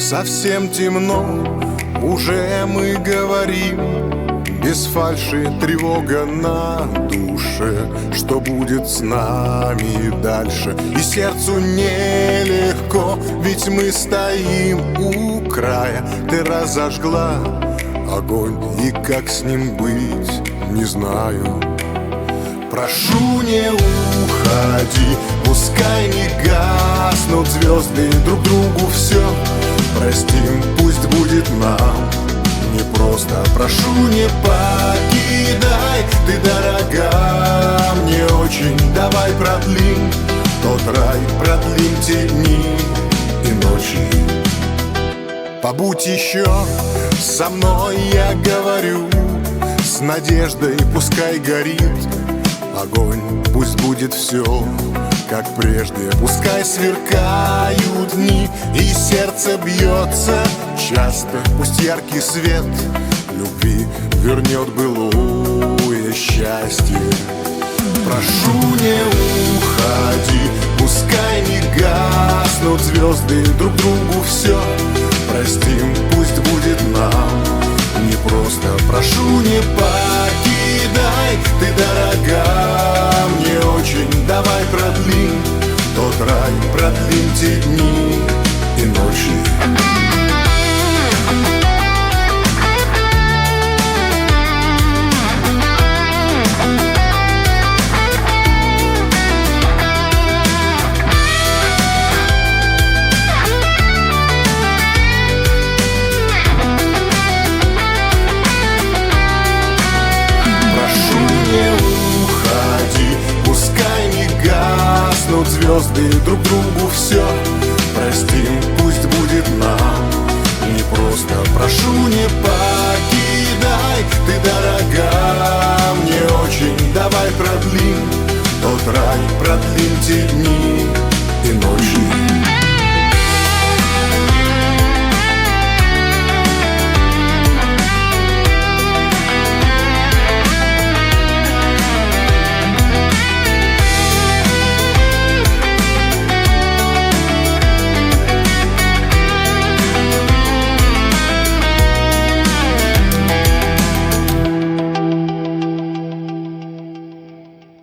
Совсем темно, уже мы говорим, без фальши тревога на душе. Что будет с нами дальше? И сердцу нелегко, ведь мы стоим у края. Ты разожгла огонь, и как с ним быть, не знаю. Прошу, не уходи, пускай не гаснут звезды, друг другу все простим, пусть будет нам непросто. Прошу, не покидай, ты дорога мне очень. Давай продлим тот рай, продлим те дни и ночи. Побудь еще со мной, я говорю, с надеждой пускай горит огонь, пусть будет все как прежде. Пускай сверкают дни и сердце бьется часто. Пусть яркий свет любви вернет былое счастье. Прошу, не уходи, пускай не гаснут звезды, друг другу все простим, пусть будет нам непросто. Прошу, не покидай, ты дорога мне очень. Давай продлим тот рай, продлим те дни и ночи. Звезды, друг другу все простим, пусть будет нам непросто. Прошу, не покидай, ты дорога мне очень. Давай продлим тот рай, продлим те дни